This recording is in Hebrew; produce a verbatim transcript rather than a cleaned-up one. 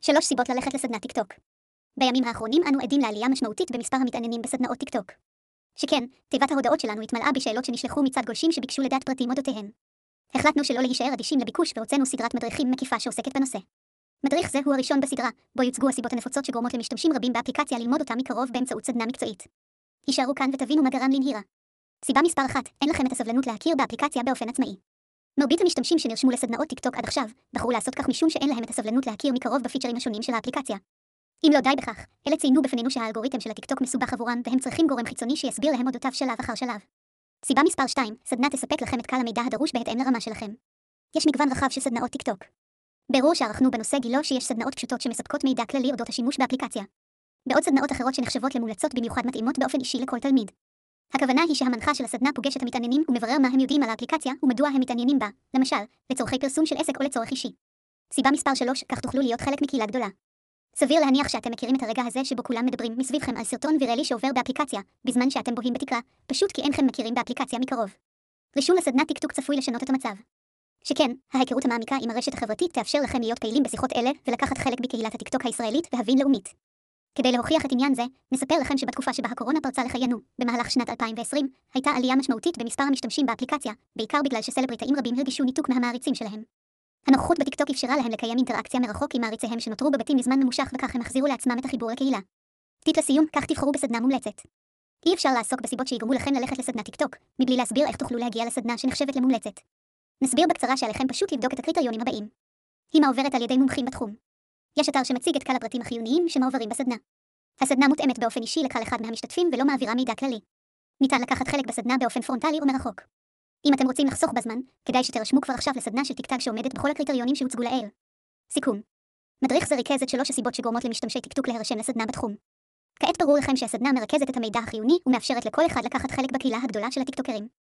שלוש סיבות ללכת לסדנת טיקטוק. בימים האחרונים אנו עדים לעלייה משמעותית במספר המתעניינים בסדנאות טיקטוק. שכן, תיבת ההודעות שלנו התמלאה בשאלות שנשלחו מצד גולשים שביקשו לדעת פרטים אודותיהם. החלטנו שלא להישאר אדישים לביקוש והוצאנו סדרת מדריכים מקיפה שעוסקת בנושא. מדריך זה הוא הראשון בסדרה, בו יוצגו הסיבות הנפוצות שגורמות למשתמשים רבים באפליקציה ללמוד אותה מקרוב באמצעות סדנה מקצועית. הישארו כאן ותבינו מה גרם לנהירה. סיבה מספר אחת, אין לכם את הסבלנות להכיר באפליקציה באופן עצמאי. מרבית המשתמשים שנרשמו לסדנאות טיקטוק עד עכשיו, בחרו לעשות כך משום שאין להם את הסבלנות להכיר מקרוב בפיצ'רים השונים של האפליקציה. אם לא די בכך, אלה ציינו בפנינו שהאלגוריתם של הטיקטוק מסובך עבורם והם צריכים גורם חיצוני שיסביר להם אודותיו שלב אחר שלב. סיבה מספר שתיים, סדנה תספק לכם את קל המידע הדרוש בהתאם לרמה שלכם. יש מגוון רחב של סדנאות טיקטוק. בירור שערכנו בנושא גילו שיש סדנאות פשוטות שמספקות מידע כללי אודות השימוש באפליקציה. בעוד סדנאות אחרות שנחשבות למומלצות במיוחד מתאימות באופן אישי לכל תלמיד. הכוונה היא שהמנחה של הסדנה פוגש את המתעניינים ומברר מה הם יודעים על האפליקציה ומדוע הם מתעניינים בה, למשל, לצורכי פרסום של עסק או לצורך אישי. סיבה מספר שלוש, כך תוכלו להיות חלק מקהילה גדולה. סביר להניח שאתם מכירים את הרגע הזה שבו כולם מדברים מסביבכם על סרטון ויראלי שעובר באפליקציה, בזמן שאתם בוהים בתקרה, פשוט כי אינכם מכירים באפליקציה מקרוב. רישום לסדנת טיקטוק צפוי לשנות את המצב. שכן, ההיכרות המעמיקה עם הרשת החברתית תאפשר לכם להיות פעילים בשיחות אלה ולקחת חלק בקהילת הטיקטוק הישראלית והבין-לאומית. כדי להוכיח את עניין זה, נספר לכם שבתקופה שבה הקורונה פרצה לחיינו, במהלך שנת אלפיים ועשרים, הייתה עלייה משמעותית במספר המשתמשים באפליקציה, בעיקר בגלל שסלבריטאים רבים הרגישו ניתוק מהמעריצים שלהם. הנוכחות בטיקטוק אפשרה להם לקיים אינטראקציה מרחוק עם מעריציהם שנותרו בבתים לזמן ממושך וכך הם החזירו לעצמם את החיבור לקהילה. טיפ לסיום, כך תבחרו בסדנה מומלצת. אי אפשר לעסוק בסיבות שיגרמו לכם ללכת לסדנת טיקטוק, מבלי להסביר איך תוכלו להגיע לסדנה שנחשבת למומלצת. נסביר בקצרה שעליכם פשוט לבדוק את הקריטריונים הבאים. הימה עוברת על ידי מומחים בתחום. יש אתר שמציג את כל הפרטים החיוניים שמועברים בסדנה. הסדנה מותאמת באופן אישי לכל אחד מהמשתתפים ולא מעבירה מידע כללי. ניתן לקחת חלק בסדנה באופן פרונטלי או מרחוק. אם אתם רוצים לחסוך בזמן, כדאי שתרשמו כבר עכשיו לסדנה של טיקטוק שעומדת בכל הקריטריונים שהוצגו לעיל. סיכום. מדריך זה ריכז את שלוש הסיבות שגורמות למשתמשי טיקטוק להירשם לסדנה בתחום. כעת ברור לכם שהסדנה מרכזת את המידע החיוני ומאפשרת לכל אחד לקחת חלק בקהילה הגדולה של הטיקטוקרים.